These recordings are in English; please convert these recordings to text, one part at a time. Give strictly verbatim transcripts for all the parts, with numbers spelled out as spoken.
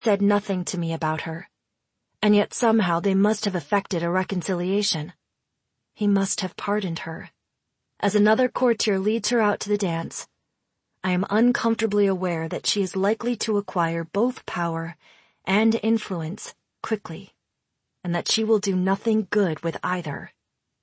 said nothing to me about her, and yet somehow they must have effected a reconciliation. He must have pardoned her. As another courtier leads her out to the dance, I am uncomfortably aware that she is likely to acquire both power and influence quickly, and that she will do nothing good with either.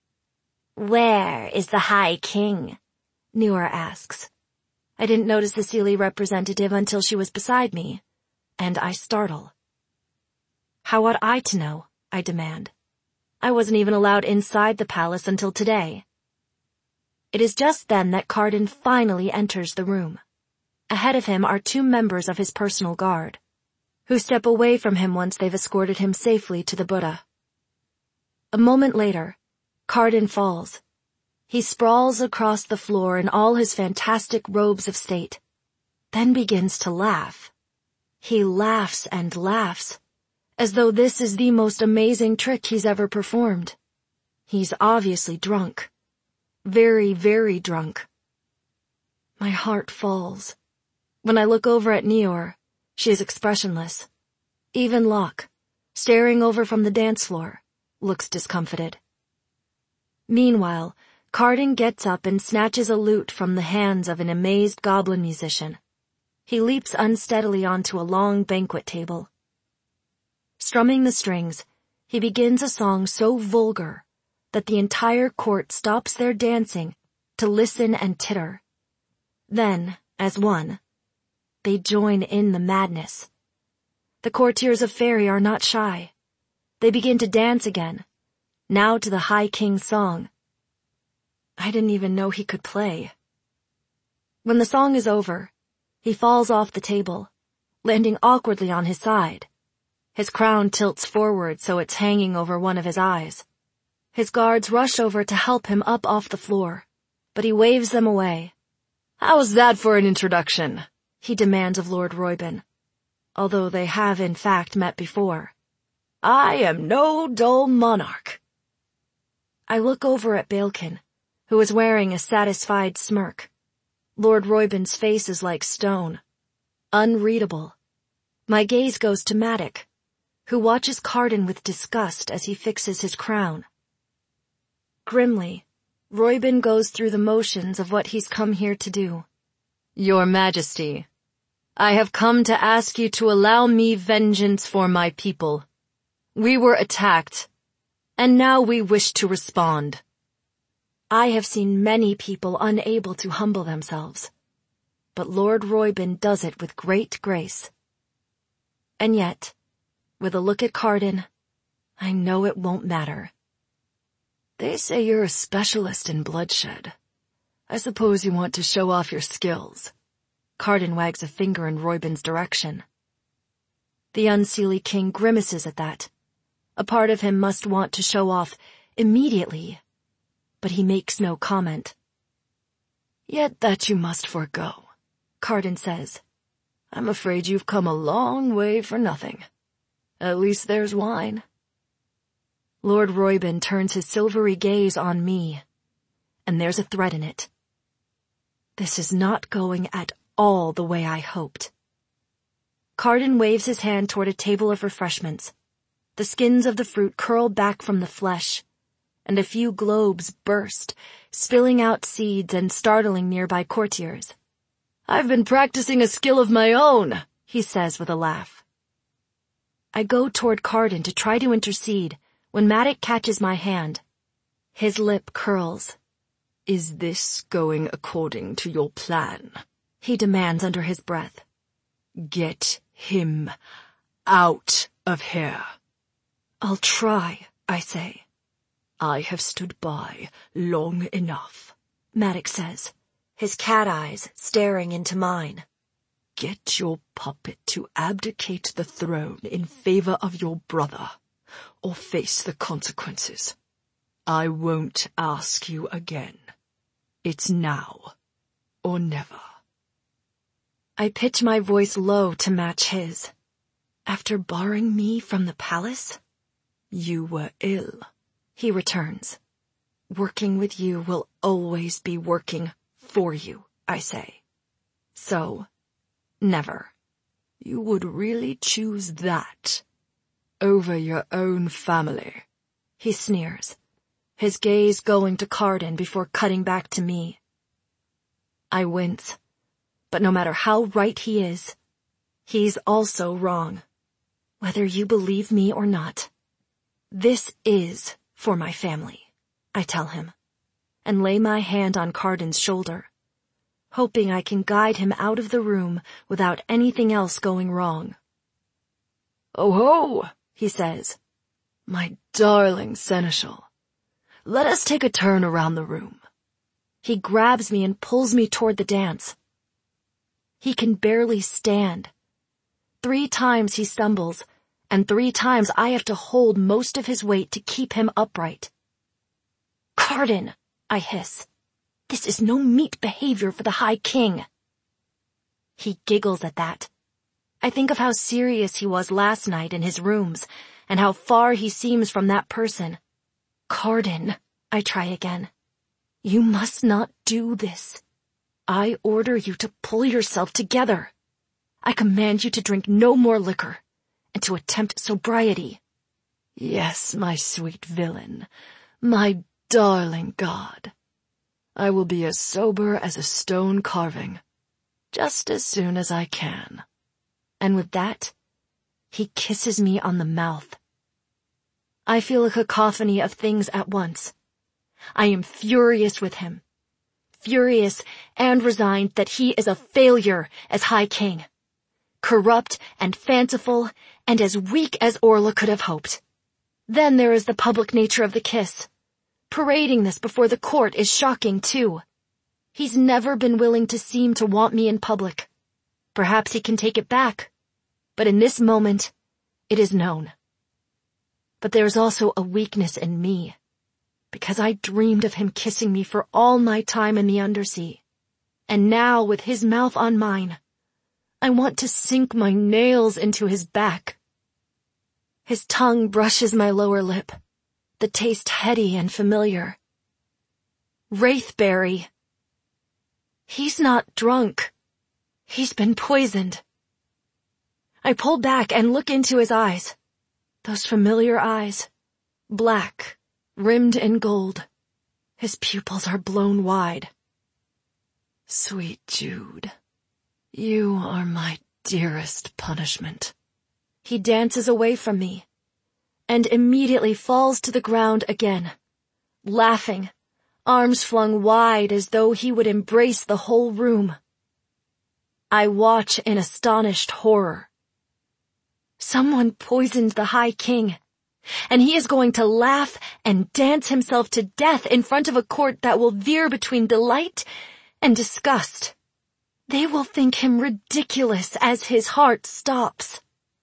"Where is the High King?" Niora asks. I didn't notice the Seelie representative until she was beside me, and I startle. How ought I to know? I demand. I wasn't even allowed inside the palace until today. It is just then that Carden finally enters the room. Ahead of him are two members of his personal guard, who step away from him once they've escorted him safely to the Buddha. A moment later, Carden falls. He sprawls across the floor in all his fantastic robes of state, then begins to laugh. He laughs and laughs, as though this is the most amazing trick he's ever performed. He's obviously drunk. Very, very drunk. My heart falls. When I look over at Niora, she is expressionless. Even Locke, staring over from the dance floor, looks discomfited. Meanwhile, Carden gets up and snatches a lute from the hands of an amazed goblin musician. He leaps unsteadily onto a long banquet table. Strumming the strings, he begins a song so vulgar that the entire court stops their dancing to listen and titter. Then, as one, they join in the madness. The courtiers of Fairy are not shy. They begin to dance again, now to the High King's song. I didn't even know he could play. When the song is over, he falls off the table, landing awkwardly on his side. His crown tilts forward so it's hanging over one of his eyes. His guards rush over to help him up off the floor, but he waves them away. "How's that for an introduction?" he demands of Lord Räuben, although they have in fact met before. "I am no dull monarch." I look over at Baelkin, who is wearing a satisfied smirk. Lord Räuben's face is like stone, unreadable. My gaze goes to Madoc, who watches Carden with disgust as he fixes his crown. Grimly, Räuben goes through the motions of what he's come here to do. "Your Majesty, I have come to ask you to allow me vengeance for my people. We were attacked, and now we wish to respond." I have seen many people unable to humble themselves, but Lord Räuben does it with great grace. And yet, with a look at Carden, I know it won't matter. "They say you're a specialist in bloodshed. I suppose you want to show off your skills." Carden wags a finger in Räuben's direction. The Unseelie King grimaces at that. A part of him must want to show off immediately, but he makes no comment. "Yet that you must forego," Carden says. "I'm afraid you've come a long way for nothing. At least there's wine." Lord Räuben turns his silvery gaze on me, and there's a threat in it. This is not going at all the way I hoped. Carden waves his hand toward a table of refreshments. The skins of the fruit curl back from the flesh, and a few globes burst, spilling out seeds and startling nearby courtiers. "I've been practicing a skill of my own," he says with a laugh. I go toward Carden to try to intercede when Madoc catches my hand. His lip curls. "Is this going according to your plan?" he demands under his breath. "Get him out of here." "I'll try," I say. "I have stood by long enough," Madoc says, his cat eyes staring into mine. "Get your puppet to abdicate the throne in favor of your brother, or face the consequences. I won't ask you again. It's now or never." I pitch my voice low to match his. "After barring me from the palace?" "You were ill," he returns. "Working with you will always be working for you," I say. "So, never." You would really choose that over your own family, he sneers, his gaze going to Carden before cutting back to me. I wince, but no matter how right he is, he's also wrong. Whether you believe me or not, this is for my family, I tell him, and lay my hand on Carden's shoulder, hoping I can guide him out of the room without anything else going wrong. Oh ho, he says, my darling seneschal, let us take a turn around the room. He grabs me and pulls me toward the dance. He can barely stand. Three times he stumbles, and three times I have to hold most of his weight to keep him upright. Carden, I hiss. This is no meet behavior for the High King. He giggles at that. I think of how serious he was last night in his rooms, and how far he seems from that person. Carden, I try again. You must not do this. I order you to pull yourself together. I command you to drink no more liquor, and to attempt sobriety. Yes, my sweet villain, my darling god. I will be as sober as a stone carving, just as soon as I can. And with that, he kisses me on the mouth. I feel a cacophony of things at once. I am furious with him. Furious and resigned that he is a failure as High King. Corrupt and fanciful and as weak as Orla could have hoped. Then there is the public nature of the kiss. Parading this before the court is shocking too. He's never been willing to seem to want me in public. Perhaps he can take it back. But in this moment, it is known. But there's also a weakness in me, because I dreamed of him kissing me for all my time in the undersea. And now, with his mouth on mine, I want to sink my nails into his back. His tongue brushes my lower lip, the taste heady and familiar. Wraithberry. He's not drunk. He's been poisoned. I pull back and look into his eyes. Those familiar eyes. Black, rimmed in gold. His pupils are blown wide. Sweet Jude, you are my dearest punishment. He dances away from me, and immediately falls to the ground again, laughing, arms flung wide as though he would embrace the whole room. I watch in astonished horror. Someone poisoned the High King, and he is going to laugh and dance himself to death in front of a court that will veer between delight and disgust. They will think him ridiculous as his heart stops.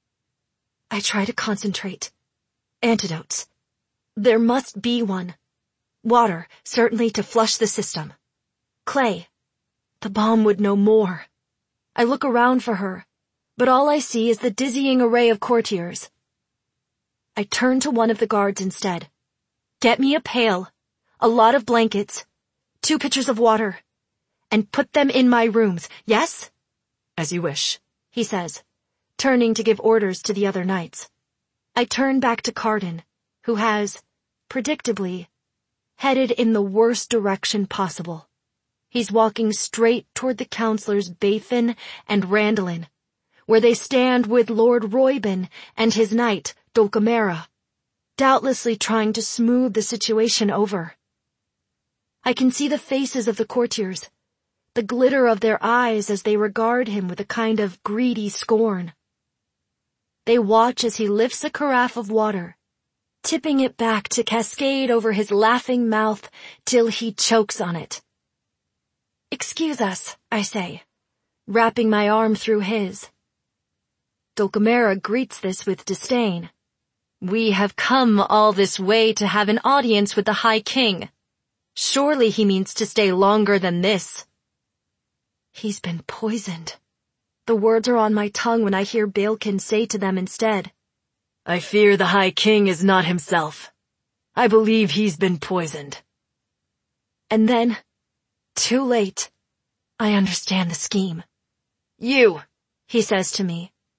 I try to concentrate. Antidotes. There must be one. Water, certainly, to flush the system. Clay. The bomb would know more. I look around for her, but all I see is the dizzying array of courtiers. I turn to one of the guards instead. Get me a pail, a lot of blankets, two pitchers of water, and put them in my rooms, yes? As you wish, he says, turning to give orders to the other knights. I turn back to Carden, who has, predictably, headed in the worst direction possible. He's walking straight toward the counselors Baifin and Randolin, where they stand with Lord Roybin and his knight, Dulcamara, doubtlessly trying to smooth the situation over. I can see the faces of the courtiers, the glitter of their eyes as they regard him with a kind of greedy scorn. They watch as he lifts a carafe of water, tipping it back to cascade over his laughing mouth till he chokes on it. Excuse us, I say, wrapping my arm through his. Dulcamara greets this with disdain. We have come all this way to have an audience with the High King. Surely he means to stay longer than this. He's been poisoned. The words are on my tongue when I hear Baelkin say to them instead. I fear the High King is not himself. I believe he's been poisoned. And then, too late, I understand the scheme. You, he says to me,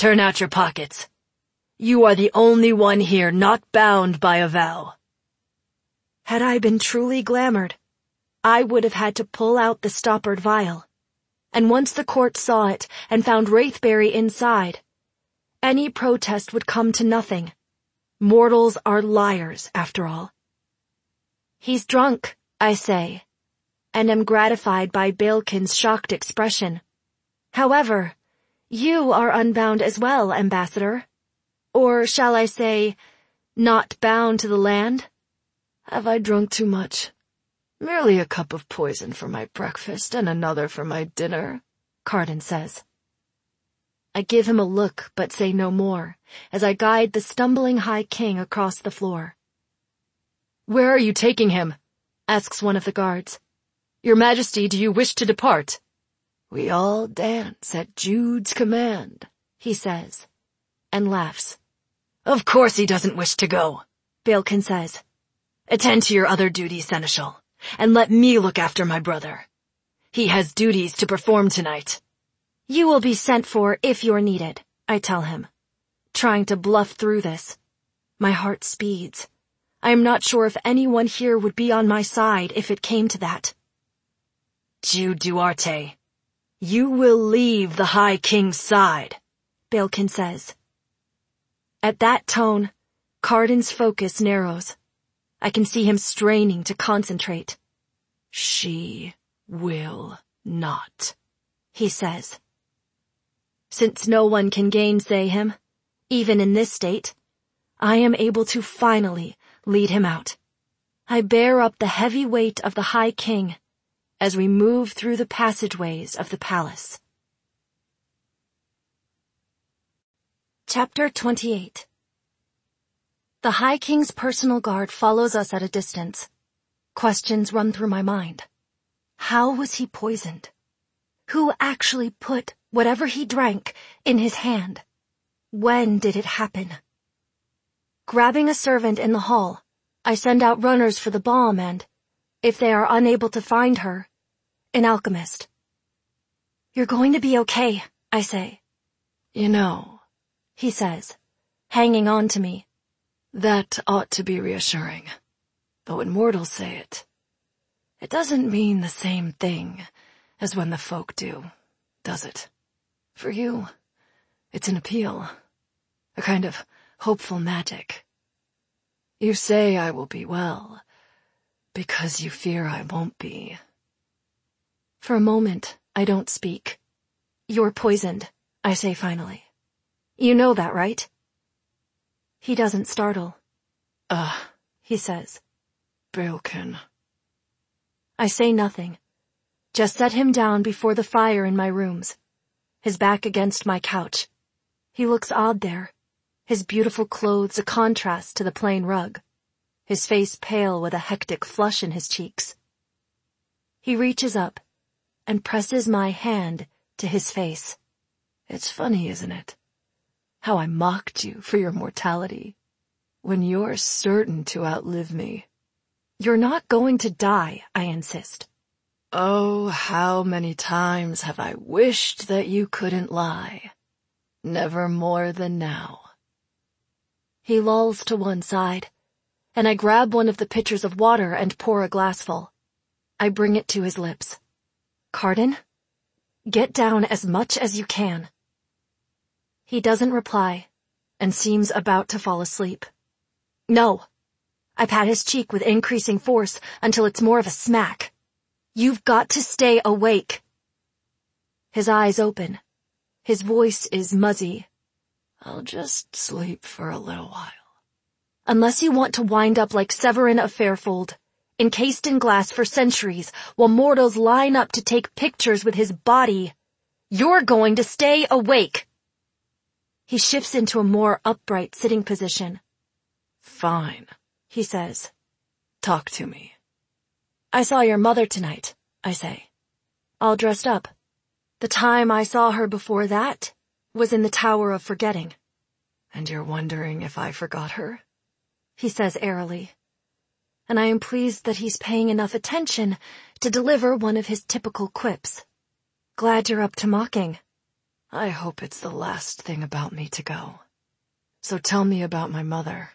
Turn out your pockets. You are the only one here not bound by a vow. Had I been truly glamoured, I would have had to pull out the stoppered vial. And once the court saw it and found Wraithberry inside, any protest would come to nothing. Mortals are liars, after all. He's drunk, I say, and am gratified by Baelkin's shocked expression. However, you are unbound as well, Ambassador. Or shall I say, not bound to the land? Have I drunk too much? Merely a cup of poison for my breakfast and another for my dinner, Carden says. I give him a look but say no more, as I guide the stumbling High King across the floor. Where are you taking him? Asks one of the guards. Your Majesty, do you wish to depart? We all dance at Jude's command, he says, and laughs. Of course he doesn't wish to go, Baelkin says. Attend to your other duties, Seneschal, and let me look after my brother. He has duties to perform tonight. You will be sent for if you're needed, I tell him, trying to bluff through this. My heart speeds. I am not sure if anyone here would be on my side if it came to that. Jude Duarte, you will leave the High King's side, Baelkin says. At that tone, Carden's focus narrows. I can see him straining to concentrate. She will not, he says. Since no one can gainsay him, even in this state, I am able to finally lead him out. I bear up the heavy weight of the High King as we move through the passageways of the palace. Chapter twenty-eight. The High King's personal guard follows us at a distance. Questions run through my mind. How was he poisoned? Who actually put whatever he drank in his hand? When did it happen? Grabbing a servant in the hall, I send out runners for the bomb and, if they are unable to find her, an alchemist. You're going to be okay, I say. You know, he says, hanging on to me. That ought to be reassuring. But when mortals say it, it doesn't mean the same thing as when the folk do, does it? For you, it's an appeal, a kind of hopeful magic. You say I will be well, because you fear I won't be. For a moment, I don't speak. You're poisoned, I say finally. You know that, right? He doesn't startle. Uh, he says. Baelkin. I say nothing. Just set him down before the fire in my rooms, his back against my couch. He looks odd there, his beautiful clothes a contrast to the plain rug, his face pale with a hectic flush in his cheeks. He reaches up and presses my hand to his face. It's funny, isn't it? How I mocked you for your mortality, when you're certain to outlive me. You're not going to die, I insist. Oh, how many times have I wished that you couldn't lie. Never more than now. He lolls to one side, and I grab one of the pitchers of water and pour a glassful. I bring it to his lips. Carden, get down as much as you can. He doesn't reply, and seems about to fall asleep. No. I pat his cheek with increasing force until it's more of a smack. You've got to stay awake. His eyes open. His voice is muzzy. I'll just sleep for a little while. Unless you want to wind up like Severin of Fairfold, encased in glass for centuries, while mortals line up to take pictures with his body, you're going to stay awake. He shifts into a more upright sitting position. Fine, he says. Talk to me. I saw your mother tonight, I say, all dressed up. The time I saw her before that was in the Tower of Forgetting. And you're wondering if I forgot her? He says airily. And I am pleased that he's paying enough attention to deliver one of his typical quips. Glad you're up to mocking. I hope it's the last thing about me to go. So tell me about my mother.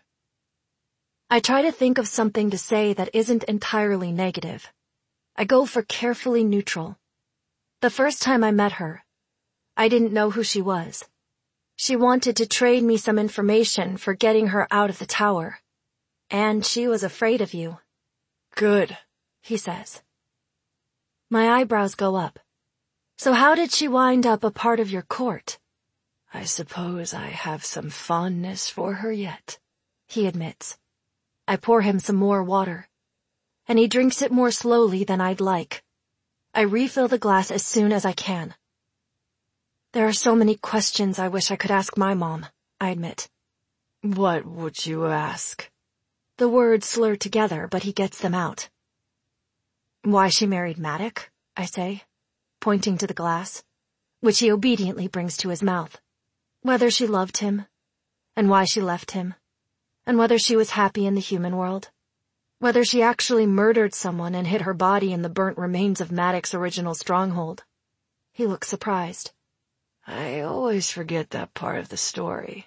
I try to think of something to say that isn't entirely negative. I go for carefully neutral. The first time I met her, I didn't know who she was. She wanted to trade me some information for getting her out of the tower. And she was afraid of you. Good, he says. My eyebrows go up. So how did she wind up a part of your court? I suppose I have some fondness for her yet, he admits. I pour him some more water, and he drinks it more slowly than I'd like. I refill the glass as soon as I can. There are so many questions I wish I could ask my mom, I admit. What would you ask? The words slur together, but he gets them out. Why she married Maddock, I say, pointing to the glass, which he obediently brings to his mouth. Whether she loved him, and why she left him, and whether she was happy in the human world. Whether she actually murdered someone and hid her body in the burnt remains of Maddock's original stronghold. He looks surprised. I always forget that part of the story.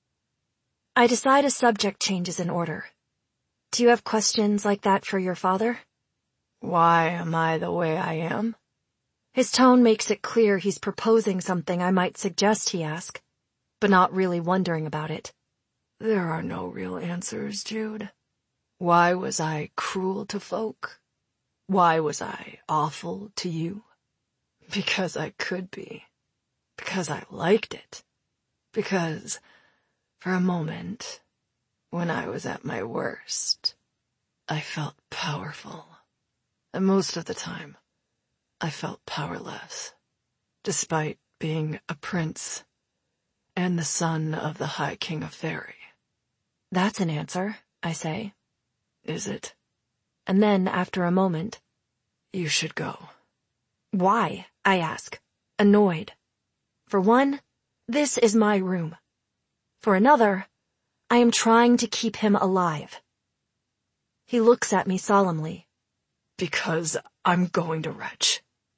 I decide a subject change is in order. Do you have questions like that for your father? Why am I the way I am? His tone makes it clear he's proposing something I might suggest he ask, but not really wondering about it. There are no real answers, Jude. Why was I cruel to folk? Why was I awful to you? Because I could be. Because I liked it. Because, for a moment, when I was at my worst, I felt powerful. And most of the time, I felt powerless, despite being a prince and the son of the High King of Fairy. That's an answer, I say. Is it? And then, after a moment, you should go. Why? I ask, annoyed. For one, this is my room. For another, I am trying to keep him alive. He looks at me solemnly. Because I'm going to retch.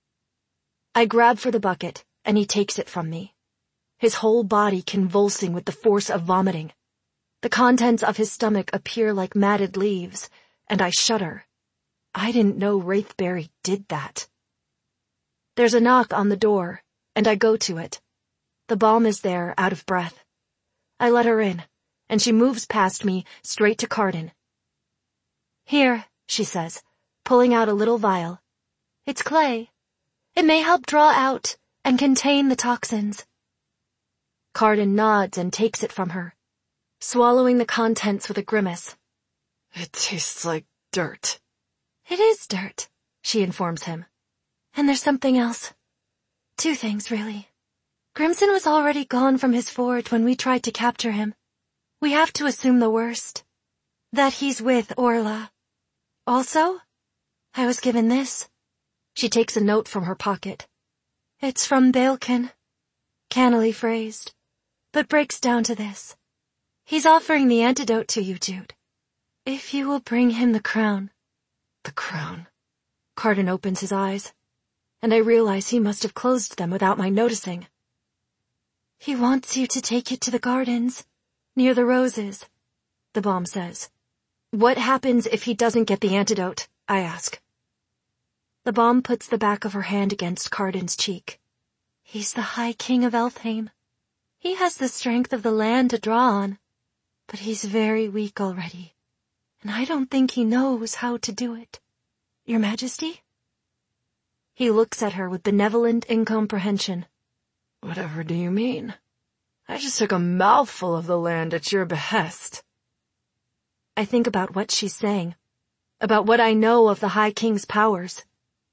I grab for the bucket, and he takes it from me, his whole body convulsing with the force of vomiting. The contents of his stomach appear like matted leaves, and I shudder. I didn't know Wraithberry did that. There's a knock on the door, and I go to it. The balm is there, out of breath. I let her in, and she moves past me, straight to Carden. Here, she says, pulling out a little vial. It's clay. It may help draw out and contain the toxins. Carden nods and takes it from her, swallowing the contents with a grimace. It tastes like dirt. It is dirt, she informs him. And there's something else. Two things, really. Grimson was already gone from his forge when we tried to capture him. We have to assume the worst. That he's with Orla. Also, I was given this. She takes a note from her pocket. It's from Baelkin. Cannily phrased, but breaks down to this. He's offering the antidote to you, Jude. If you will bring him the crown. The crown. Carden opens his eyes, and I realize he must have closed them without my noticing. He wants you to take it to the gardens, near the roses, the balm says. What happens if he doesn't get the antidote? I ask. The balm puts the back of her hand against Carden's cheek. He's the High King of Elfheim. He has the strength of the land to draw on, but he's very weak already, and I don't think he knows how to do it. Your Majesty? He looks at her with benevolent incomprehension. Whatever do you mean? I just took a mouthful of the land at your behest. I think about what she's saying, about what I know of the High King's powers.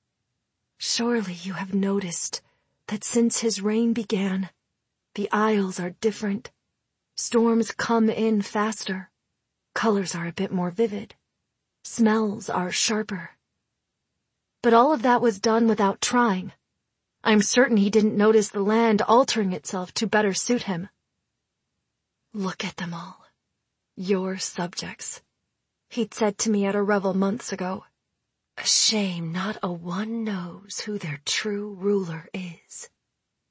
Surely you have noticed that since his reign began, the Isles are different. Storms come in faster. Colors are a bit more vivid. Smells are sharper. But all of that was done without trying. I'm certain he didn't notice the land altering itself to better suit him. Look at them all. Your subjects, he'd said to me at a revel months ago. A shame not a one knows who their true ruler is.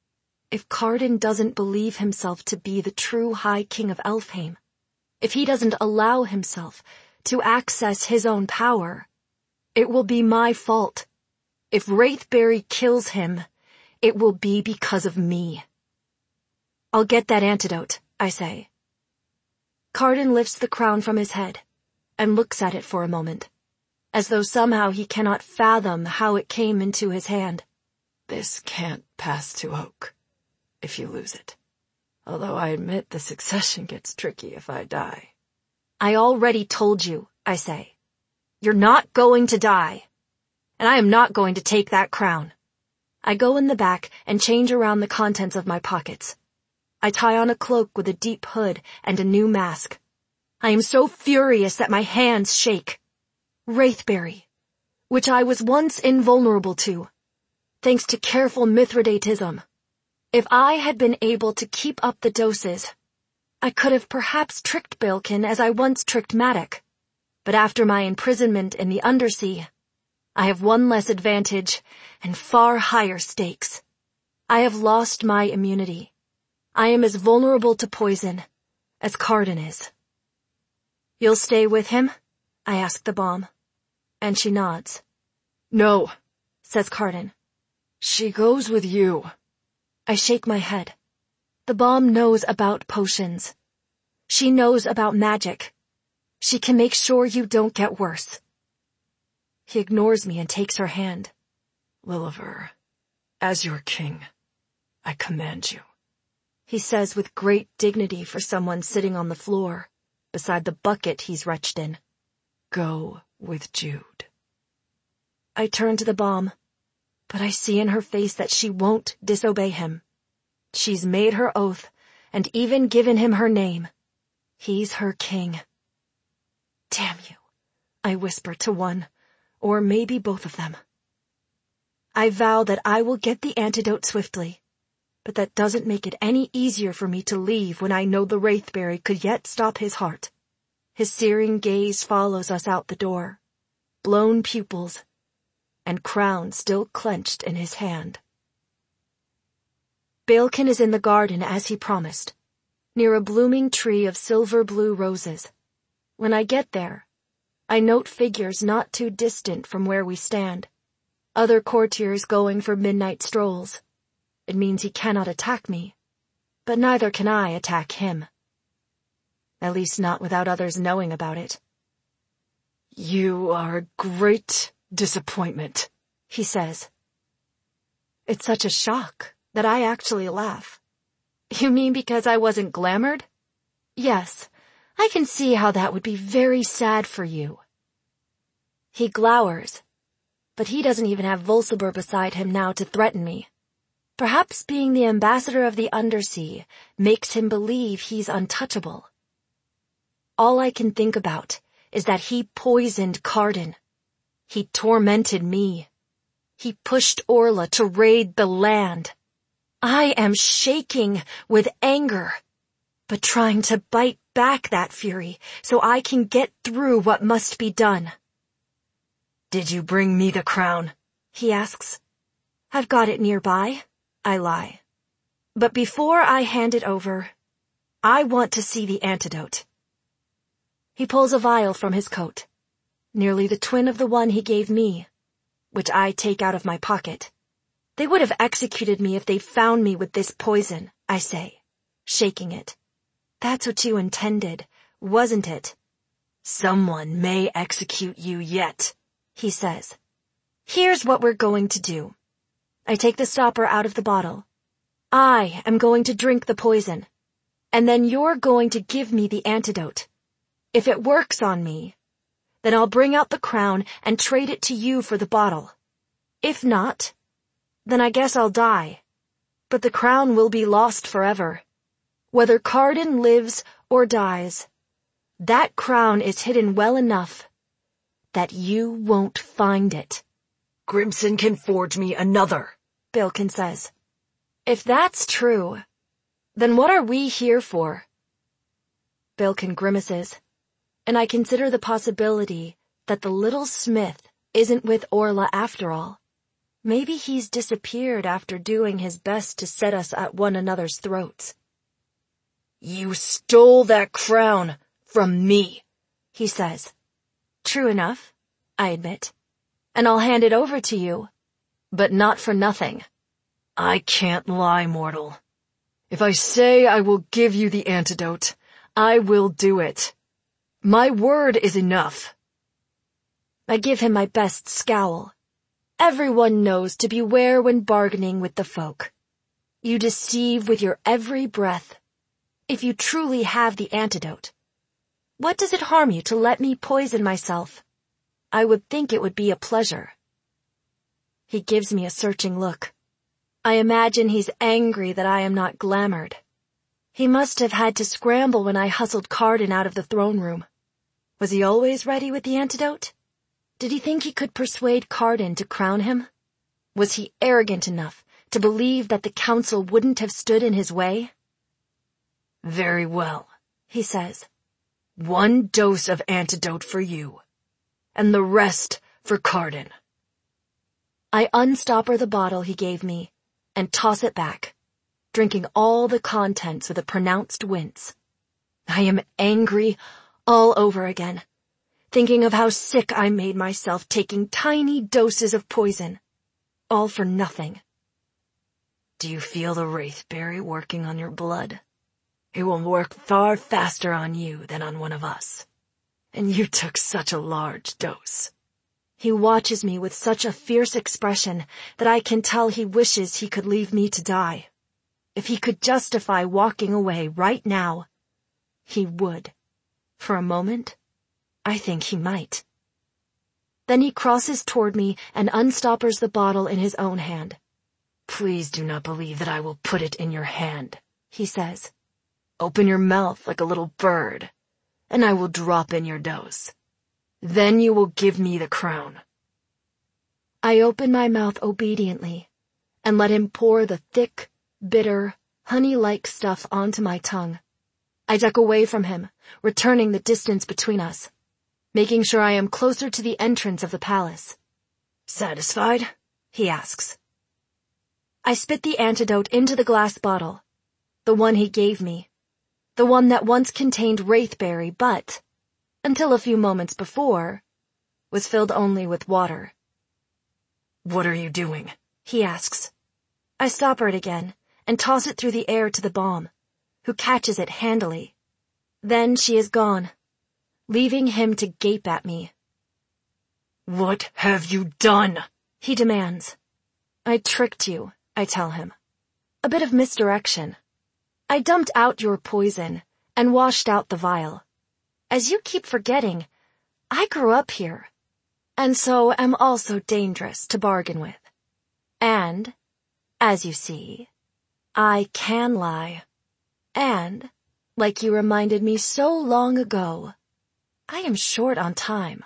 If Carden doesn't believe himself to be the true High King of Elfhame, if he doesn't allow himself to access his own power, it will be my fault. If Wraithberry kills him, it will be because of me. I'll get that antidote, I say. Carden lifts the crown from his head and looks at it for a moment, as though somehow he cannot fathom how it came into his hand. This can't pass to Oak if you lose it. Although I admit the succession gets tricky if I die. I already told you, I say. You're not going to die. And I am not going to take that crown. I go in the back and change around the contents of my pockets. I tie on a cloak with a deep hood and a new mask. I am so furious that my hands shake. Wraithberry, which I was once invulnerable to, thanks to careful Mithridatism. If I had been able to keep up the doses, I could have perhaps tricked Baelkin as I once tricked Madoc. But after my imprisonment in the Undersea, I have one less advantage and far higher stakes. I have lost my immunity. I am as vulnerable to poison as Carden is. You'll stay with him? I ask the bomb, and she nods. No, says Carden. She goes with you. I shake my head. The bomb knows about potions. She knows about magic. She can make sure you don't get worse. He ignores me and takes her hand. Lilliver, as your king, I command you, he says with great dignity for someone sitting on the floor, beside the bucket he's retched in. Go with Jude. I turn to the bomb, but I see in her face that she won't disobey him. She's made her oath and even given him her name. He's her king. Damn you, I whisper to one, or maybe both of them. I vow that I will get the antidote swiftly, but that doesn't make it any easier for me to leave when I know the Wraithberry could yet stop his heart. His searing gaze follows us out the door, blown pupils, and crown still clenched in his hand. Baelkin is in the garden as he promised, near a blooming tree of silver-blue roses. When I get there, I note figures not too distant from where we stand, other courtiers going for midnight strolls. It means he cannot attack me, but neither can I attack him. At least not without others knowing about it. You are a great disappointment, he says. It's such a shock that I actually laugh. You mean because I wasn't glamored? Yes, I can see how that would be very sad for you. He glowers, but he doesn't even have Volsibur beside him now to threaten me. Perhaps being the ambassador of the Undersea makes him believe he's untouchable. All I can think about is that he poisoned Carden. He tormented me. He pushed Orla to raid the land. I am shaking with anger, but trying to bite back that fury so I can get through what must be done. Did you bring me the crown? He asks. I've got it nearby, I lie. But before I hand it over, I want to see the antidote. He pulls a vial from his coat, nearly the twin of the one he gave me, which I take out of my pocket. They would have executed me if they'd found me with this poison, I say, shaking it. That's what you intended, wasn't it? Someone may execute you yet, he says. Here's what we're going to do. I take the stopper out of the bottle. I am going to drink the poison, and then you're going to give me the antidote. If it works on me, then I'll bring out the crown and trade it to you for the bottle. If not, then I guess I'll die. But the crown will be lost forever. Whether Carden lives or dies, that crown is hidden well enough that you won't find it. Grimson can forge me another, Baelkin says. If that's true, then what are we here for? Baelkin grimaces, and I consider the possibility that the little smith isn't with Orla after all. Maybe he's disappeared after doing his best to set us at one another's throats. You stole that crown from me, he says. True enough, I admit. And I'll hand it over to you. But not for nothing. I can't lie, mortal. If I say I will give you the antidote, I will do it. My word is enough. I give him my best scowl. Everyone knows to beware when bargaining with the folk. You deceive with your every breath. If you truly have the antidote, what does it harm you to let me poison myself? I would think it would be a pleasure. He gives me a searching look. I imagine he's angry that I am not glamoured. He must have had to scramble when I hustled Carden out of the throne room. Was he always ready with the antidote? Did he think he could persuade Carden to crown him? Was he arrogant enough to believe that the council wouldn't have stood in his way? Very well, he says. One dose of antidote for you, and the rest for Carden. I unstopper the bottle he gave me and toss it back, drinking all the contents with a pronounced wince. I am angry all over again, thinking of how sick I made myself taking tiny doses of poison, all for nothing. Do you feel the wraithberry working on your blood? It will work far faster on you than on one of us. And you took such a large dose. He watches me with such a fierce expression that I can tell he wishes he could leave me to die. If he could justify walking away right now, he would. For a moment, I think he might. Then he crosses toward me and unstoppers the bottle in his own hand. Please do not believe that I will put it in your hand, he says. Open your mouth like a little bird, and I will drop in your dose. Then you will give me the crown. I open my mouth obediently and let him pour the thick, bitter, honey-like stuff onto my tongue. I duck away from him, returning the distance between us, making sure I am closer to the entrance of the palace. Satisfied? He asks. I spit the antidote into the glass bottle, the one he gave me, the one that once contained wraithberry but, until a few moments before, was filled only with water. What are you doing? He asks. I stopper it again and toss it through the air to the bomb, who catches it handily. Then she is gone, leaving him to gape at me. What have you done? He demands. I tricked you, I tell him. A bit of misdirection. I dumped out your poison and washed out the vial. As you keep forgetting, I grew up here, and so am also dangerous to bargain with. And, as you see, I can lie. And, like you reminded me so long ago, I am short on time.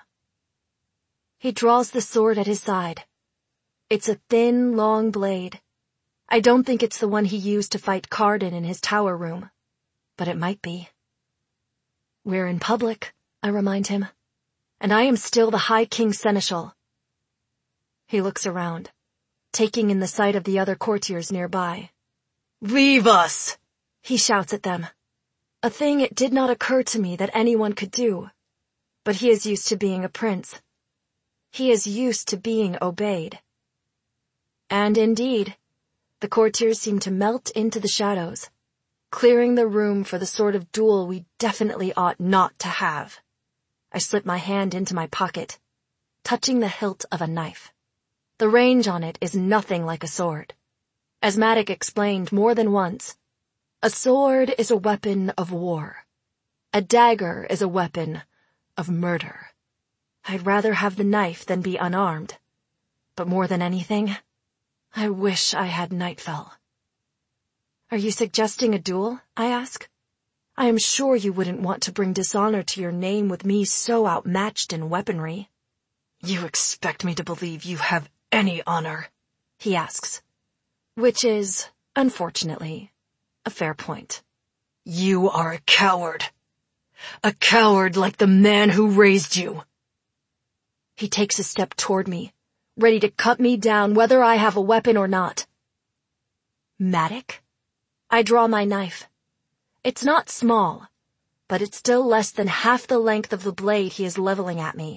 He draws the sword at his side. It's a thin, long blade. I don't think it's the one he used to fight Carden in his tower room, but it might be. We're in public, I remind him, and I am still the High King Seneschal. He looks around, taking in the sight of the other courtiers nearby. Leave us! He shouts at them. A thing it did not occur to me that anyone could do. But he is used to being a prince. He is used to being obeyed. And indeed, the courtiers seem to melt into the shadows, clearing the room for the sort of duel we definitely ought not to have. I slip my hand into my pocket, touching the hilt of a knife. The range on it is nothing like a sword. As Maddox explained more than once, a sword is a weapon of war. A dagger is a weapon of murder. I'd rather have the knife than be unarmed. But more than anything, I wish I had Nightfell. Are you suggesting a duel? I ask. I am sure you wouldn't want to bring dishonor to your name with me so outmatched in weaponry. You expect me to believe you have any honor? He asks. Which is, unfortunately, a fair point. You are a coward. A coward like the man who raised you. He takes a step toward me, ready to cut me down whether I have a weapon or not. Matic? I draw my knife. It's not small, but it's still less than half the length of the blade he is leveling at me.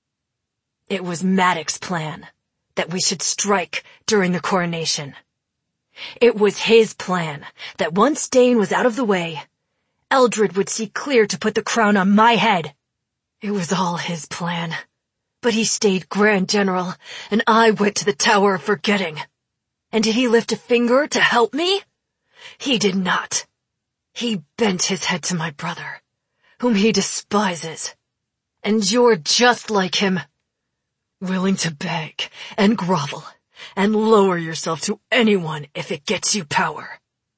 It was Maddox's plan that we should strike during the coronation. It was his plan that once Dane was out of the way, Eldred would see clear to put the crown on my head. It was all his plan, but he stayed Grand General, and I went to the Tower of Forgetting. And did he lift a finger to help me? He did not. He bent his head to my brother, whom he despises. And you're just like him, willing to beg and grovel and lower yourself to anyone if it gets you power.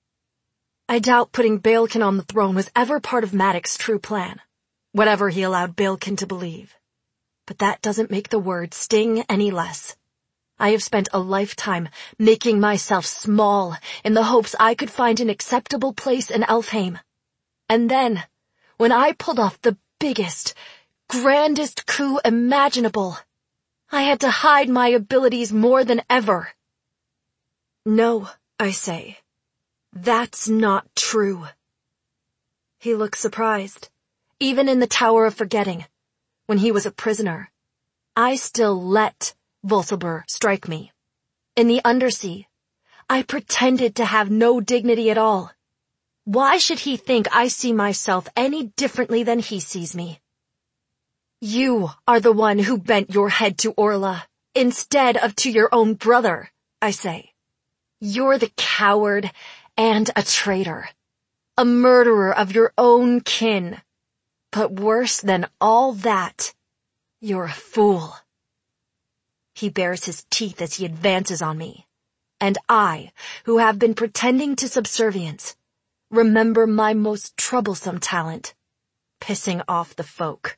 I doubt putting Baelkin on the throne was ever part of Maddox's true plan, whatever he allowed Baelkin to believe. But that doesn't make the word sting any less. I have spent a lifetime making myself small in the hopes I could find an acceptable place in Elfhame. And then, when I pulled off the biggest, grandest coup imaginable, I had to hide my abilities more than ever. No, I say. That's not true. He looks surprised. Even in the Tower of Forgetting, when he was a prisoner, I still let Volsubur strike me. In the Undersea, I pretended to have no dignity at all. Why should he think I see myself any differently than he sees me? You are the one who bent your head to Orla, instead of to your own brother, I say. You're the coward and a traitor, a murderer of your own kin. But worse than all that, you're a fool. He bares his teeth as he advances on me, and I, who have been pretending to subservience, remember my most troublesome talent, pissing off the folk.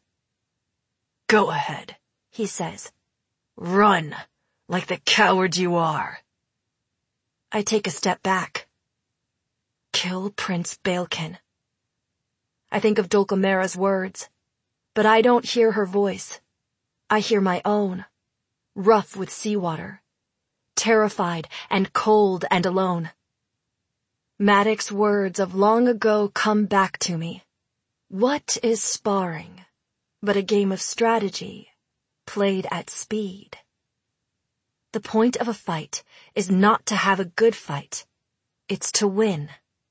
Go ahead, he says. Run, like the coward you are. I take a step back. Kill Prince Baelkin. I think of Dulcamera's words, but I don't hear her voice. I hear my own, rough with seawater, terrified and cold and alone. Maddox's words of long ago come back to me. What is sparring but a game of strategy played at speed? The point of a fight is not to have a good fight. It's to win.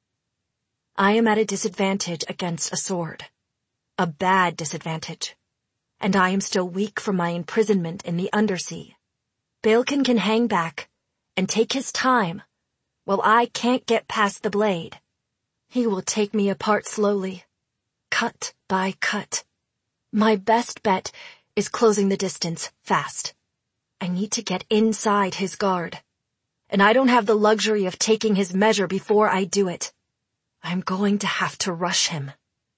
I am at a disadvantage against a sword. A bad disadvantage. And I am still weak from my imprisonment in the Undersea. Baelkin can hang back and take his time, while I can't get past the blade. He will take me apart slowly, cut by cut. My best bet is closing the distance fast. I need to get inside his guard, and I don't have the luxury of taking his measure before I do it. I'm going to have to rush him.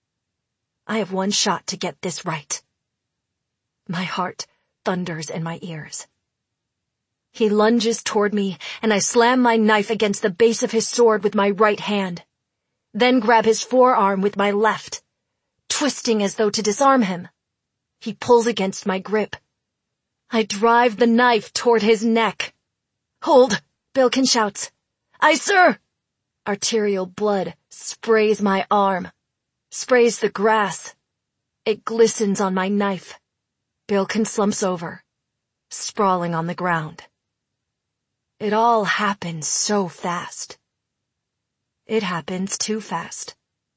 I have one shot to get this right. My heart thunders in my ears. He lunges toward me, and I slam my knife against the base of his sword with my right hand, then grab his forearm with my left, twisting as though to disarm him. He pulls against my grip. I drive the knife toward his neck. Hold, Baelkin shouts. Aye, sir! Arterial blood sprays my arm, sprays the grass. It glistens on my knife. Baelkin slumps over, sprawling on the ground. It all happens so fast. It happens too fast.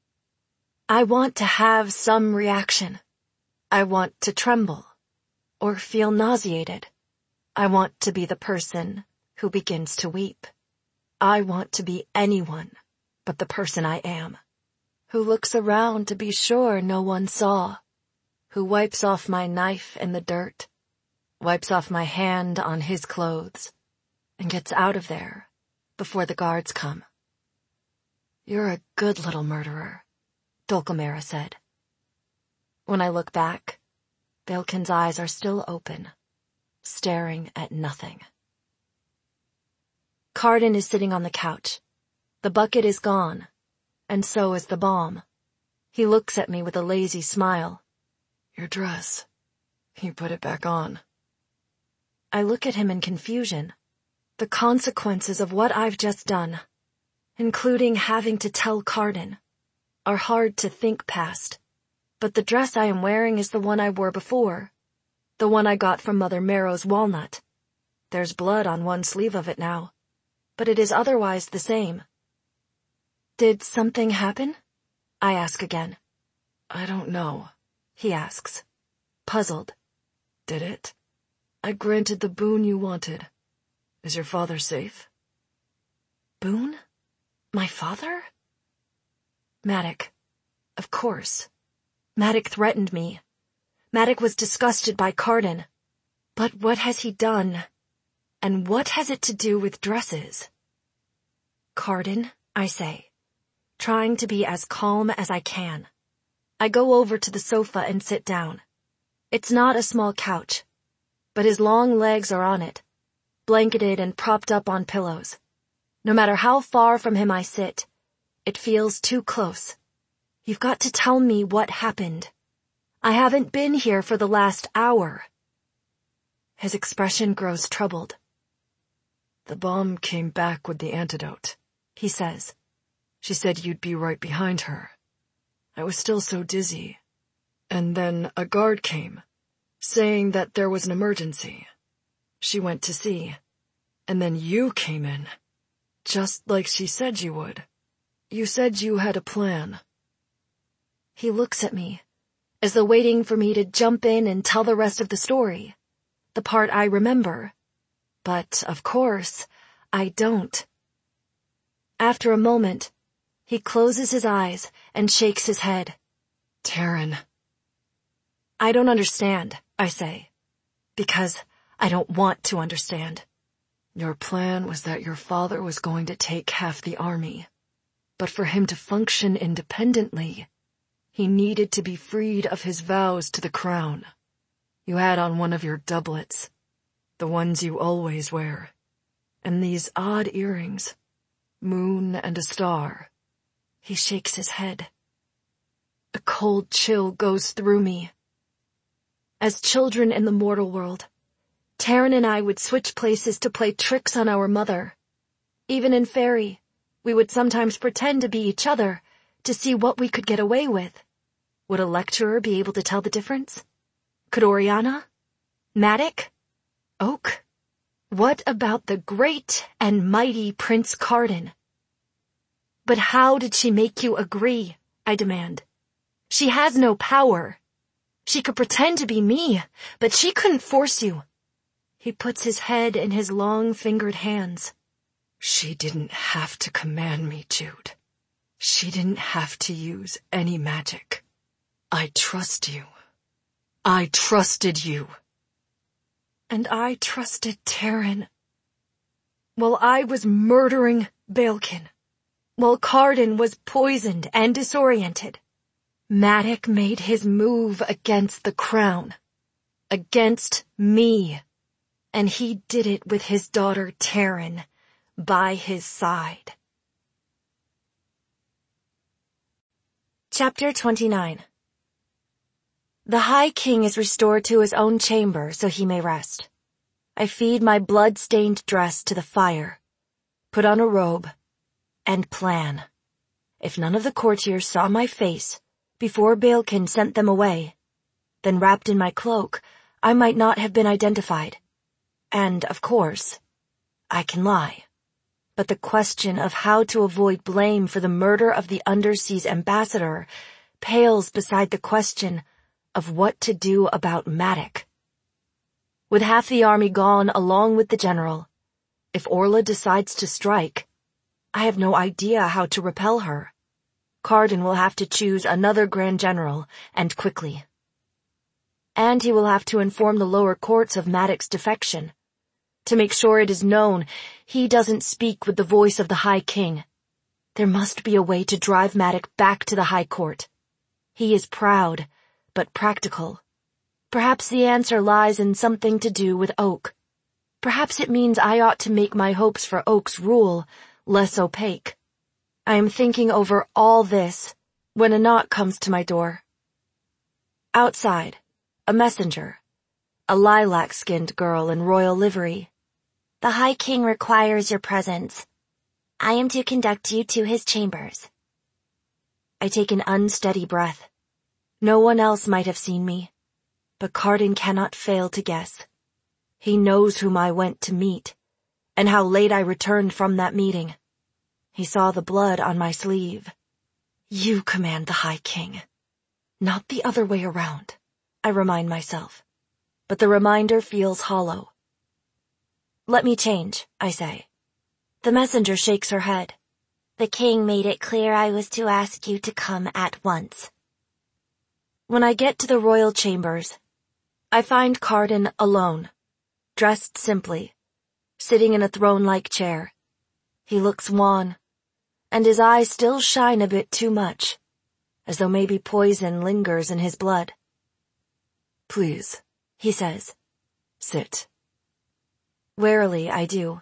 I want to have some reaction. I want to tremble or feel nauseated. I want to be the person who begins to weep. I want to be anyone but the person I am, who looks around to be sure no one saw, who wipes off my knife in the dirt, wipes off my hand on his clothes, and gets out of there before the guards come. You're a good little murderer, Dulcamera said. When I look back, Baelkin's eyes are still open, staring at nothing. Carden is sitting on the couch. The bucket is gone, and so is the bomb. He looks at me with a lazy smile. Your dress. You put it back on. I look at him in confusion. The consequences of what I've just done, including having to tell Carden, are hard to think past. But the dress I am wearing is the one I wore before, the one I got from Mother Marrow's walnut. There's blood on one sleeve of it now, but it is otherwise the same. Did something happen? I ask again. I don't know, he asks, puzzled. Did it? I granted the boon you wanted. Is your father safe? Boon? My father? Maddox. Of course. Maddox threatened me. Maddox was disgusted by Carden. But what has he done? And what has it to do with dresses? Carden, I say, trying to be as calm as I can. I go over to the sofa and sit down. It's not a small couch, but his long legs are on it, blanketed and propped up on pillows. No matter how far from him I sit, it feels too close. You've got to tell me what happened. I haven't been here for the last hour. His expression grows troubled. The bomb came back with the antidote, he says. She said you'd be right behind her. I was still so dizzy. And then a guard came, saying that there was an emergency. She went to see. And then you came in, just like she said you would. You said you had a plan. He looks at me, as though waiting for me to jump in and tell the rest of the story, the part I remember. But, of course, I don't. After a moment, he closes his eyes and shakes his head. Taryn. I don't understand, I say, because I don't want to understand. Your plan was that your father was going to take half the army, but for him to function independently, he needed to be freed of his vows to the crown. You had on one of your doublets, the ones you always wear, and these odd earrings, moon and a star. He shakes his head. A cold chill goes through me. As children in the mortal world, Taryn and I would switch places to play tricks on our mother. Even in Fairy, we would sometimes pretend to be each other to see what we could get away with. Would a lecturer be able to tell the difference? Could Oriana? Maddox? Oak? What about the great and mighty Prince Carden? But how did she make you agree? I demand. She has no power. She could pretend to be me, but she couldn't force you. He puts his head in his long-fingered hands. She didn't have to command me, Jude. She didn't have to use any magic. I trust you. I trusted you. And I trusted Taryn. While I was murdering Baelkin, while Carden was poisoned and disoriented, Maddox made his move against the crown, against me, and he did it with his daughter Taryn by his side. Chapter twenty-nine. The High King is restored to his own chamber so he may rest. I feed my blood-stained dress to the fire, put on a robe, and plan. If none of the courtiers saw my face before Baelkin sent them away, then wrapped in my cloak, I might not have been identified. And, of course, I can lie. But the question of how to avoid blame for the murder of the Undersea's ambassador pales beside the question of what to do about Maddox. With half the army gone along with the general, if Orla decides to strike, I have no idea how to repel her. Carden will have to choose another Grand General, and quickly. And he will have to inform the lower courts of Maddox's defection. To make sure it is known, he doesn't speak with the voice of the High King. There must be a way to drive Maddox back to the High Court. He is proud, but practical. Perhaps the answer lies in something to do with Oak. Perhaps it means I ought to make my hopes for Oak's rule less opaque. I am thinking over all this when a knock comes to my door. Outside, a messenger, a lilac-skinned girl in royal livery. The High King requires your presence. I am to conduct you to his chambers. I take an unsteady breath. No one else might have seen me, but Carden cannot fail to guess. He knows whom I went to meet, and how late I returned from that meeting. He saw the blood on my sleeve. You command the High King, not the other way around, I remind myself, but the reminder feels hollow. Let me change, I say. The messenger shakes her head. The king made it clear I was to ask you to come at once. When I get to the royal chambers, I find Carden alone, dressed simply, sitting in a throne-like chair. He looks wan, and his eyes still shine a bit too much, as though maybe poison lingers in his blood. Please, he says, sit. Warily I do.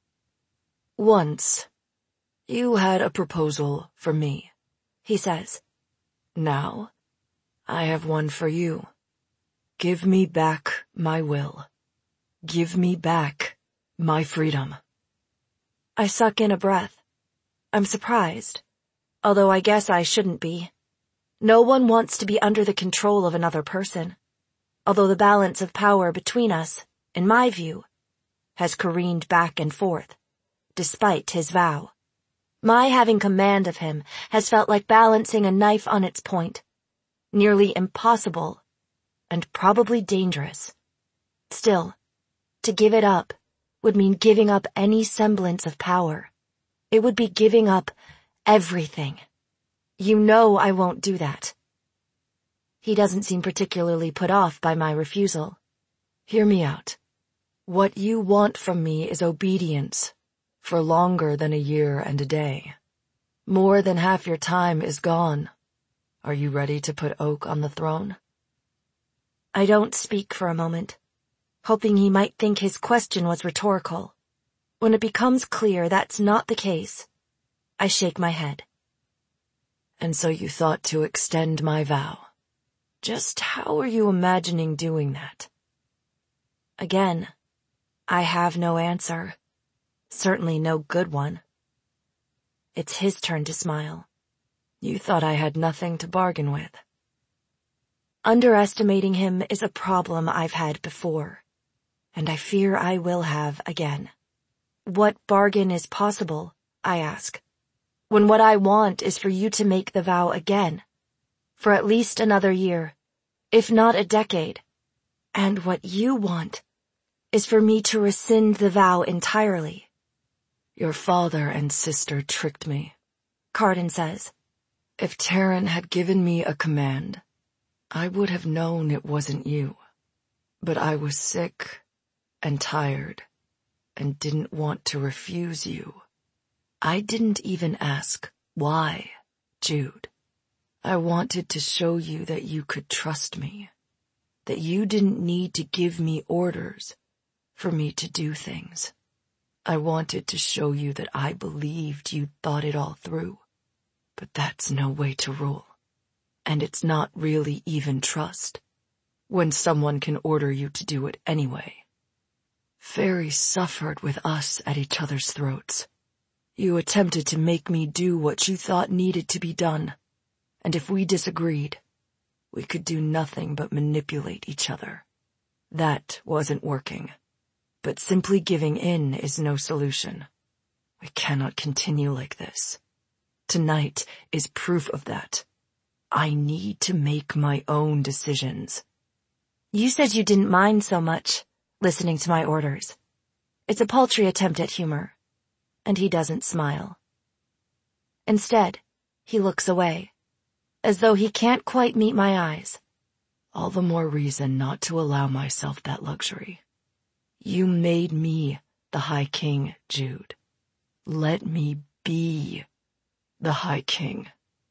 Once, you had a proposal for me, he says. Now, I have one for you. Give me back my will. Give me back my freedom. I suck in a breath. I'm surprised, although I guess I shouldn't be. No one wants to be under the control of another person, although the balance of power between us, in my view, has careened back and forth, despite his vow. My having command of him has felt like balancing a knife on its point, nearly impossible, and probably dangerous. Still, to give it up would mean giving up any semblance of power. It would be giving up everything. You know I won't do that. He doesn't seem particularly put off by my refusal. Hear me out. What you want from me is obedience, for longer than a year and a day. More than half your time is gone. Are you ready to put Oak on the throne? I don't speak for a moment, hoping he might think his question was rhetorical. When it becomes clear that's not the case, I shake my head. And so you thought to extend my vow. Just how are you imagining doing that? Again, I have no answer. Certainly no good one. It's his turn to smile. You thought I had nothing to bargain with. Underestimating him is a problem I've had before, and I fear I will have again. What bargain is possible, I ask, when what I want is for you to make the vow again, for at least another year, if not a decade, and what you want is for me to rescind the vow entirely. Your father and sister tricked me, Carden says. If Taryn had given me a command, I would have known it wasn't you. But I was sick and tired and didn't want to refuse you. I didn't even ask why, Jude. I wanted to show you that you could trust me, that you didn't need to give me orders for me to do things. I wanted to show you that I believed you'd thought it all through. But that's no way to rule. And it's not really even trust, when someone can order you to do it anyway. Fairy suffered with us at each other's throats. You attempted to make me do what you thought needed to be done, and if we disagreed, we could do nothing but manipulate each other. That wasn't working, but simply giving in is no solution. We cannot continue like this. Tonight is proof of that. I need to make my own decisions. You said you didn't mind so much listening to my orders. It's a paltry attempt at humor, and he doesn't smile. Instead, he looks away, as though he can't quite meet my eyes. All the more reason not to allow myself that luxury. You made me the High King, Jude. Let me be the High King.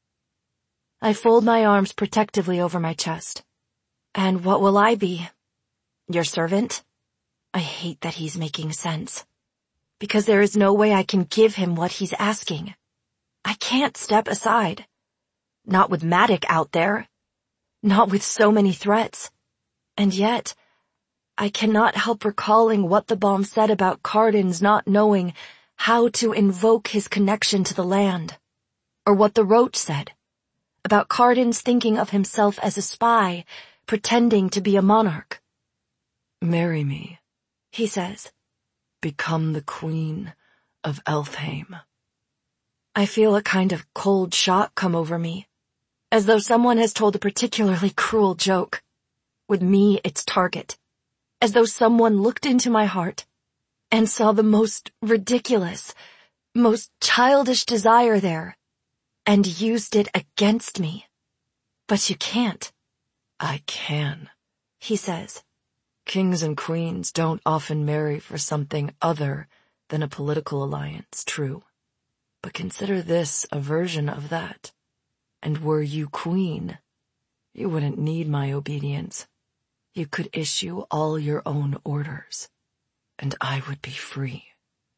I fold my arms protectively over my chest. And what will I be? Your servant? I hate that he's making sense. Because there is no way I can give him what he's asking. I can't step aside. Not with Matic out there. Not with so many threats. And yet, I cannot help recalling what the bomb said about Carden's not knowing how to invoke his connection to the land, or what the roach said about Carden's thinking of himself as a spy, pretending to be a monarch. "Marry me," he says. "Become the queen of Elfhame." I feel a kind of cold shock come over me, as though someone has told a particularly cruel joke, with me its target, as though someone looked into my heart and saw the most ridiculous, most childish desire there, and used it against me. But you can't. "I can," he says. "Kings and queens don't often marry for something other than a political alliance, true. But consider this a version of that. And were you queen, you wouldn't need my obedience. You could issue all your own orders, and I would be free."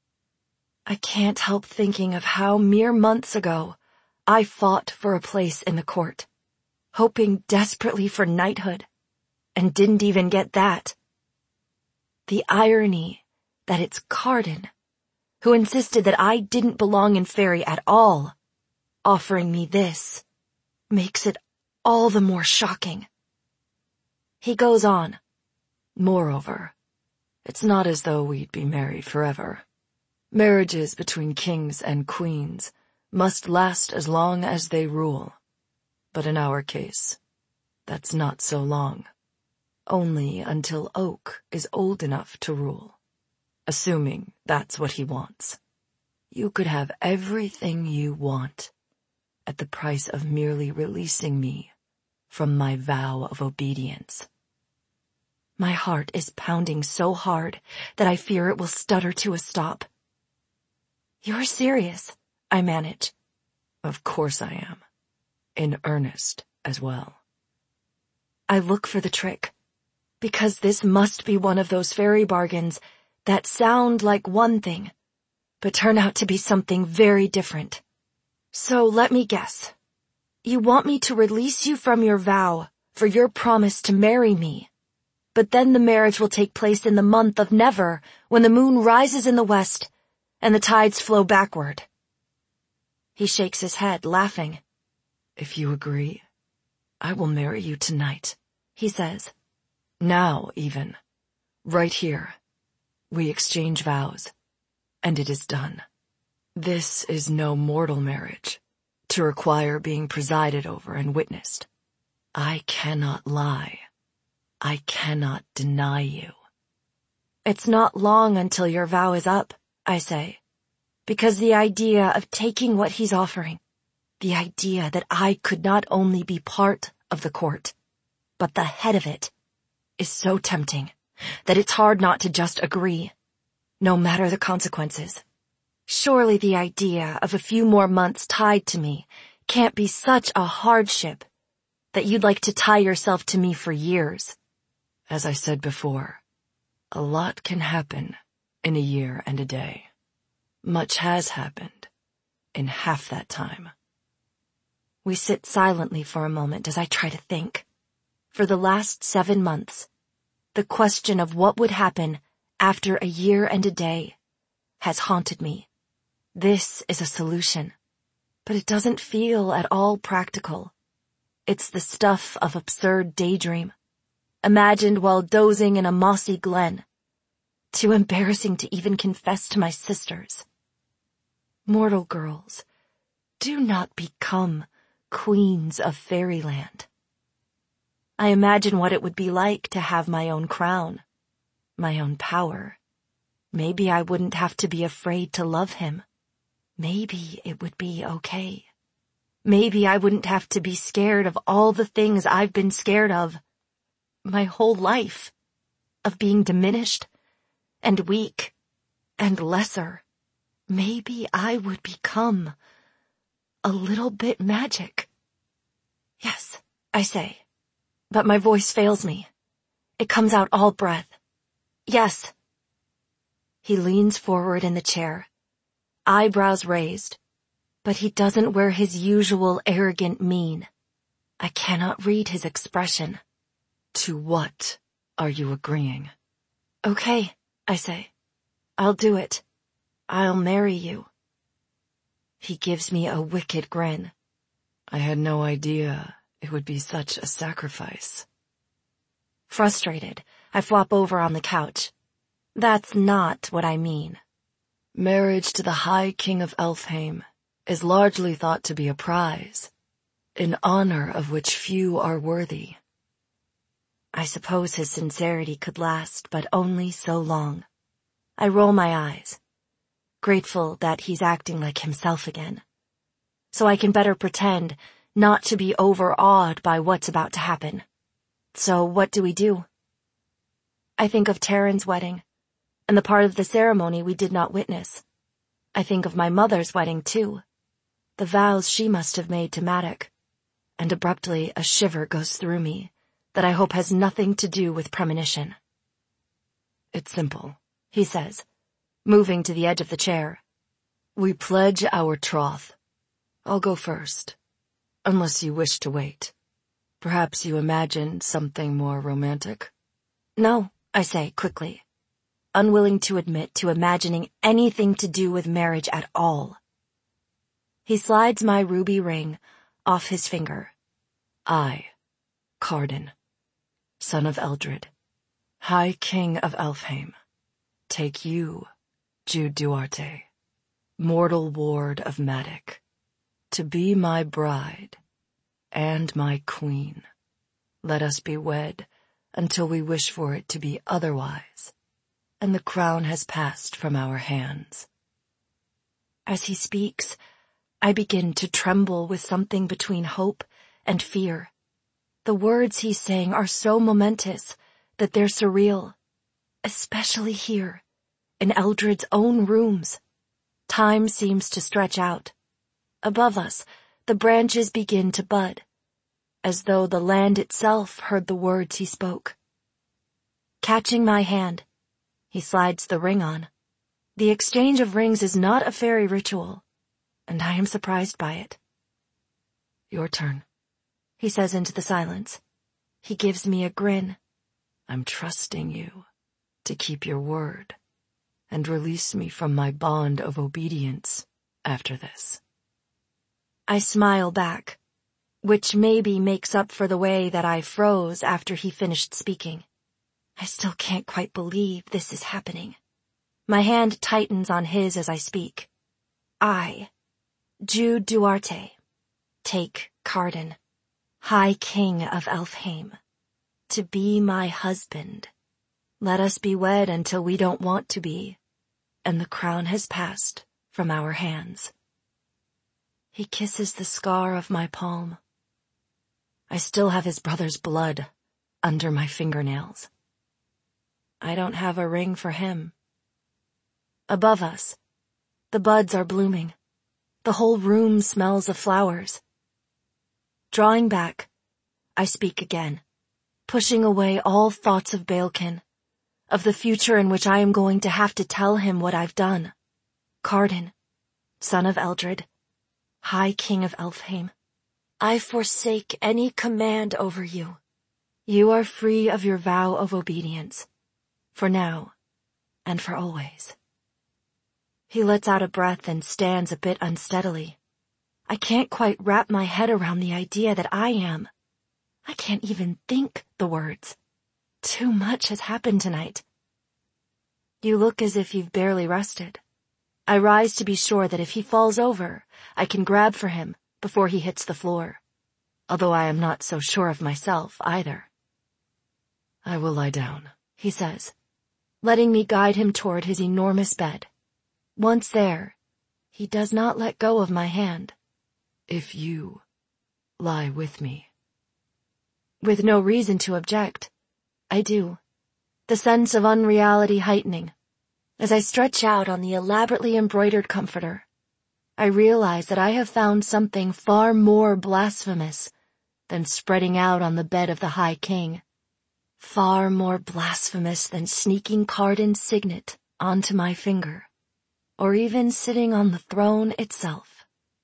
I can't help thinking of how mere months ago I fought for a place in the court, hoping desperately for knighthood, and didn't even get that. The irony that it's Carden who insisted that I didn't belong in Fairy at all, offering me this, makes it all the more shocking. He goes on. "Moreover, it's not as though we'd be married forever. Marriages between kings and queens must last as long as they rule. But in our case, that's not so long. Only until Oak is old enough to rule. Assuming that's what he wants. You could have everything you want at the price of merely releasing me from my vow of obedience." My heart is pounding so hard that I fear it will stutter to a stop. "You're serious," I manage. "Of course I am. In earnest as well." I look for the trick, because this must be one of those fairy bargains that sound like one thing, but turn out to be something very different. So let me guess. You want me to release you from your vow for your promise to marry me, but then the marriage will take place in the month of Never, when the moon rises in the west and the tides flow backward. He shakes his head, laughing. "If you agree, I will marry you tonight," he says. "Now, even. Right here. We exchange vows, and it is done. This is no mortal marriage, to require being presided over and witnessed. I cannot lie. I cannot deny you." "It's not long until your vow is up," I say, because the idea of taking what he's offering, the idea that I could not only be part of the court, but the head of it, is so tempting that it's hard not to just agree, no matter the consequences. Surely the idea of a few more months tied to me can't be such a hardship that you'd like to tie yourself to me for years. As I said before, a lot can happen in a year and a day. Much has happened in half that time. We sit silently for a moment as I try to think. For the last seven months, the question of what would happen after a year and a day has haunted me. This is a solution, but it doesn't feel at all practical. It's the stuff of absurd daydream, imagined while dozing in a mossy glen, too embarrassing to even confess to my sisters. Mortal girls, do not become queens of fairyland. I imagine what it would be like to have my own crown, my own power. Maybe I wouldn't have to be afraid to love him. Maybe it would be okay. Maybe I wouldn't have to be scared of all the things I've been scared of my whole life, of being diminished and weak and lesser. Maybe I would become a little bit magic. Yes, I say, but my voice fails me. It comes out all breath. Yes. He leans forward in the chair, eyebrows raised, but he doesn't wear his usual arrogant mien. I cannot read his expression. To what are you agreeing? Okay, I say. I'll do it. I'll marry you. He gives me a wicked grin. I had no idea it would be such a sacrifice. Frustrated, I flop over on the couch. That's not what I mean. Marriage to the High King of Elfhame is largely thought to be a prize, an honor of which few are worthy. I suppose his sincerity could last, but only so long. I roll my eyes, grateful that he's acting like himself again, so I can better pretend not to be overawed by what's about to happen. So what do we do? I think of Taryn's wedding, and the part of the ceremony we did not witness. I think of my mother's wedding, too, the vows she must have made to Maddock, and abruptly a shiver goes through me that I hope has nothing to do with premonition. It's simple, he says, moving to the edge of the chair. We pledge our troth. I'll go first, unless you wish to wait. Perhaps you imagined something more romantic? No, I say quickly, unwilling to admit to imagining anything to do with marriage at all. He slides my ruby ring off his finger. I, Carden, son of Eldred, High King of Elfhame, take you, Jude Duarte, mortal ward of Maddock, to be my bride and my queen. Let us be wed until we wish for it to be otherwise, and the crown has passed from our hands. As he speaks, I begin to tremble with something between hope and fear. The words he's saying are so momentous that they're surreal, especially here, in Eldred's own rooms. Time seems to stretch out. Above us, the branches begin to bud, as though the land itself heard the words he spoke. Catching my hand, he slides the ring on. The exchange of rings is not a fairy ritual, and I am surprised by it. Your turn, he says into the silence. He gives me a grin. I'm trusting you to keep your word and release me from my bond of obedience after this. I smile back, which maybe makes up for the way that I froze after he finished speaking. I still can't quite believe this is happening. My hand tightens on his as I speak. I, Jude Duarte, take Carden, High King of Elfhame, to be my husband. Let us be wed until we don't want to be, and the crown has passed from our hands. He kisses the scar of my palm. I still have his brother's blood under my fingernails. I don't have a ring for him. Above us, the buds are blooming. The whole room smells of flowers. Drawing back, I speak again, pushing away all thoughts of Baelkin, of the future in which I am going to have to tell him what I've done. Carden, son of Eldred, High King of Elfhame, I forsake any command over you. You are free of your vow of obedience, for now and for always. He lets out a breath and stands a bit unsteadily. I can't quite wrap my head around the idea that I am. I can't even think the words. Too much has happened tonight. You look as if you've barely rested. I rise to be sure that if he falls over, I can grab for him before he hits the floor, although I am not so sure of myself either. I will lie down, he says, letting me guide him toward his enormous bed. Once there, he does not let go of my hand. If you lie with me. With no reason to object, I do, the sense of unreality heightening. As I stretch out on the elaborately embroidered comforter, I realize that I have found something far more blasphemous than spreading out on the bed of the High King. Far more blasphemous than sneaking Carden's signet onto my finger, or even sitting on the throne itself.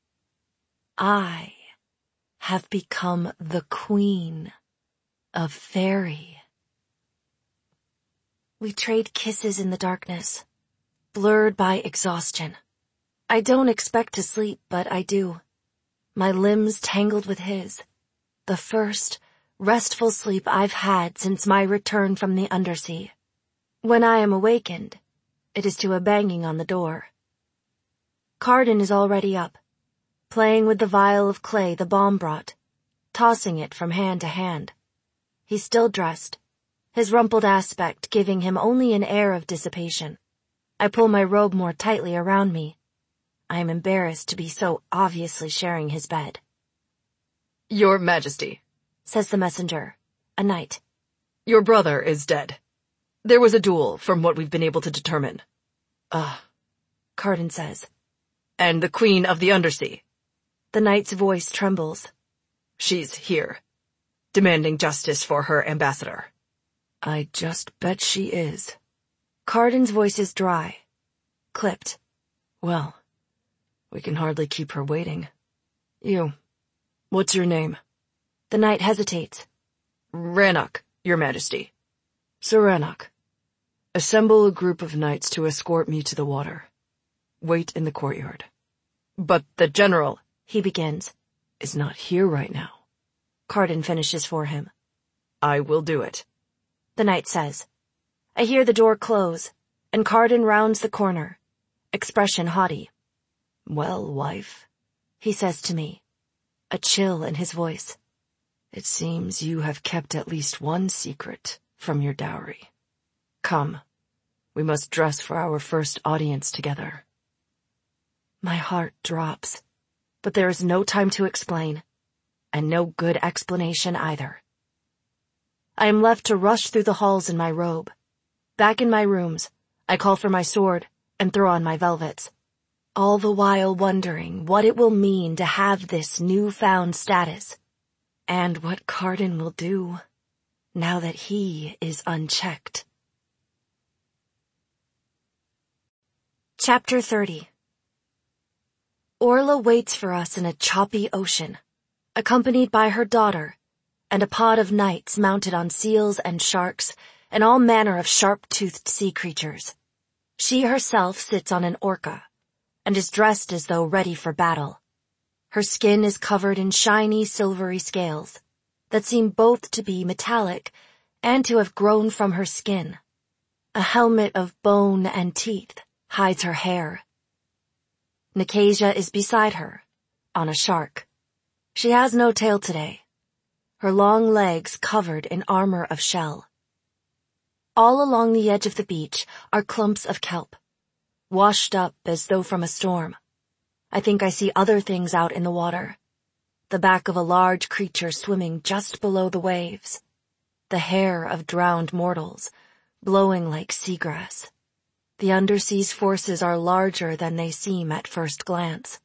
I have become the Queen of Fairy. We trade kisses in the darkness, blurred by exhaustion. I don't expect to sleep, but I do. My limbs tangled with his. The first, restful sleep I've had since my return from the undersea. When I am awakened, it is to a banging on the door. Carden is already up, playing with the vial of clay the bomb brought, tossing it from hand to hand. He's still dressed, his rumpled aspect giving him only an air of dissipation. I pull my robe more tightly around me. I am embarrassed to be so obviously sharing his bed. Your Majesty, says the messenger, a knight. Your brother is dead. There was a duel, from what we've been able to determine. Ah, uh, Carden says. And the Queen of the Undersea. The knight's voice trembles. She's here, demanding justice for her ambassador. I just bet she is. Carden's voice is dry, clipped. Well, we can hardly keep her waiting. You, what's your name? The knight hesitates. Rannoch, Your Majesty. Sir Rannoch, assemble a group of knights to escort me to the water. Wait in the courtyard. But the general, he begins, is not here right now. Carden finishes for him. I will do it, the knight says. I hear the door close, and Carden rounds the corner, expression haughty. Well, wife, he says to me, a chill in his voice. It seems you have kept at least one secret from your dowry. Come, we must dress for our first audience together. My heart drops, but there is no time to explain, and no good explanation either. I am left to rush through the halls in my robe. Back in my rooms, I call for my sword and throw on my velvets, all the while wondering what it will mean to have this newfound status, and what Carden will do now that he is unchecked. Chapter thirty. Orla waits for us in a choppy ocean, accompanied by her daughter, and a pod of knights mounted on seals and sharks and all manner of sharp-toothed sea creatures. She herself sits on an orca, and is dressed as though ready for battle. Her skin is covered in shiny silvery scales that seem both to be metallic and to have grown from her skin. A helmet of bone and teeth hides her hair. Nicasia is beside her, on a shark. She has no tail today, her long legs covered in armor of shell. All along the edge of the beach are clumps of kelp, washed up as though from a storm. I think I see other things out in the water. The back of a large creature swimming just below the waves. The hair of drowned mortals, blowing like seagrass. The undersea's forces are larger than they seem at first glance.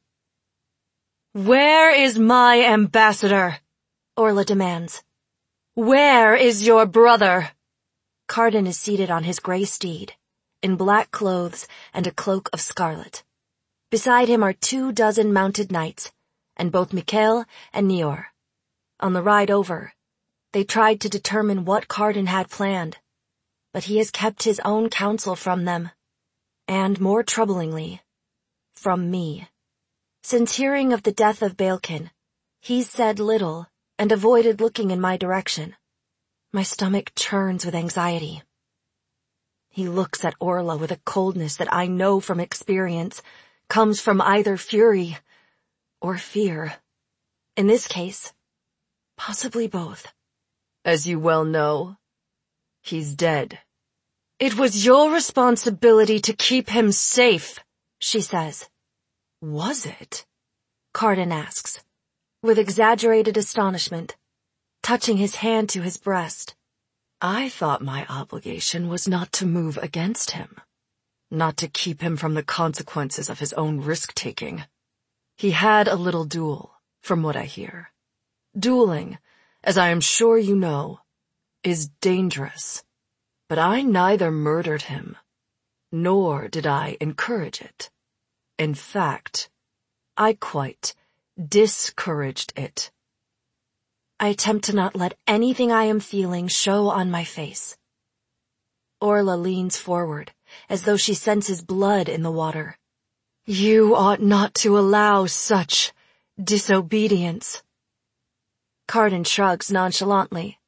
Where is my ambassador? Orla demands. Where is your brother? Carden is seated on his gray steed, in black clothes and a cloak of scarlet. Beside him are two dozen mounted knights, and both Mikhail and Nior. On the ride over, they tried to determine what Carden had planned, but he has kept his own counsel from them, and more troublingly, from me. Since hearing of the death of Baelkin, he's said little and avoided looking in my direction. My stomach churns with anxiety. He looks at Orla with a coldness that I know from experience comes from either fury or fear. In this case, possibly both. As you well know, he's dead. It was your responsibility to keep him safe, she says. Was it? Carden asks, with exaggerated astonishment, touching his hand to his breast. I thought my obligation was not to move against him, not to keep him from the consequences of his own risk-taking. He had a little duel, from what I hear. Dueling, as I am sure you know, is dangerous, but I neither murdered him, nor did I encourage it. In fact, I quite discouraged it. I attempt to not let anything I am feeling show on my face. Orla leans forward, as though she senses blood in the water. You ought not to allow such disobedience. Carden shrugs nonchalantly.